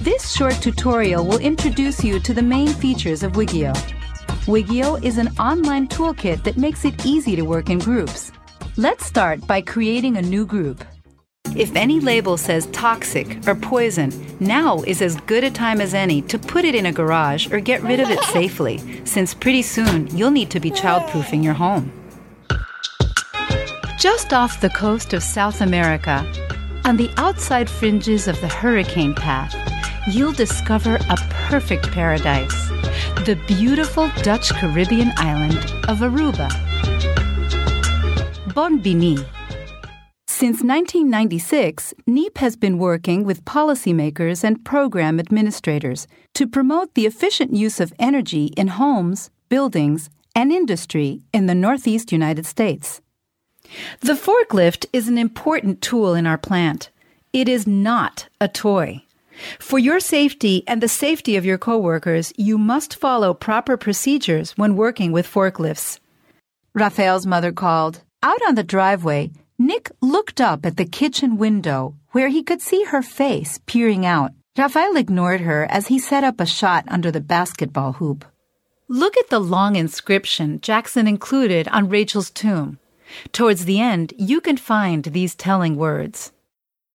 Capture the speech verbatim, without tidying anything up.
This short tutorial will introduce you to the main features of Wigio. Wigio is an online toolkit that makes it easy to work in groups. Let's start by creating a new group. If any label says toxic or poison, now is as good a time as any to put it in a garage or get rid of it safely, since pretty soon you'll need to be childproofing your home. Just off the coast of South America, on the outside fringes of the hurricane path, you'll discover a perfect paradise, the beautiful Dutch Caribbean island of Aruba. Bonbini. Since nineteen ninety-six, N E E P has been working with policymakers and program administrators to promote the efficient use of energy in homes, buildings, and industry in the Northeast United States. The forklift is an important tool in our plant. It is not a toy. For your safety and the safety of your coworkers, you must follow proper procedures when working with forklifts. Rafael's mother called. Out on the driveway, Nick looked up at the kitchen window where he could see her face peering out. Rafael ignored her as he set up a shot under the basketball hoop. Look at the long inscription Jackson included on Rachel's tomb. Towards the end, you can find these telling words.